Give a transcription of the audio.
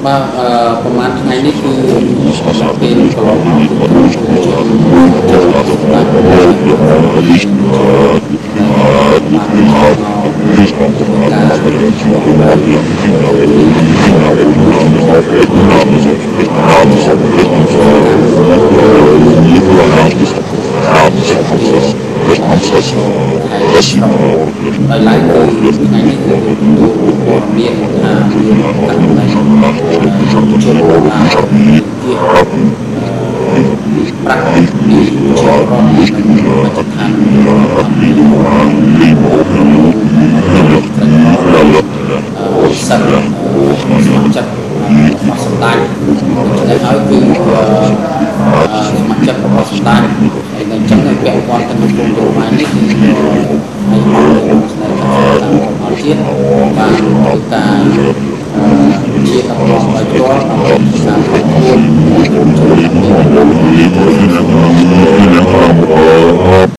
បាទប្រហែលថ្ងៃនេះគឺពេលកន្លងមកដោយឡែកគឺថ្ងៃនេះគឺព័ត៌មានថាមានករណីជនរងប្រាក់ពីជារដ្ឋនៅបច្ចុប្បន្នសិនស្ម័គ្រចិត្តរបស់សម្ដេចដែលហើយគឺស្ម័គ្រចិត្តរបស់សម្ដេចហើយអញ្ចឹងពាក់ព័ន្ធទៅនឹងគោលនយោបាយនេះគឺហើយស្នើតាមអន្តរជាតិបានធ្វើការជាតំណងដោយផ្ទាល់ក្នុងការប្រកួត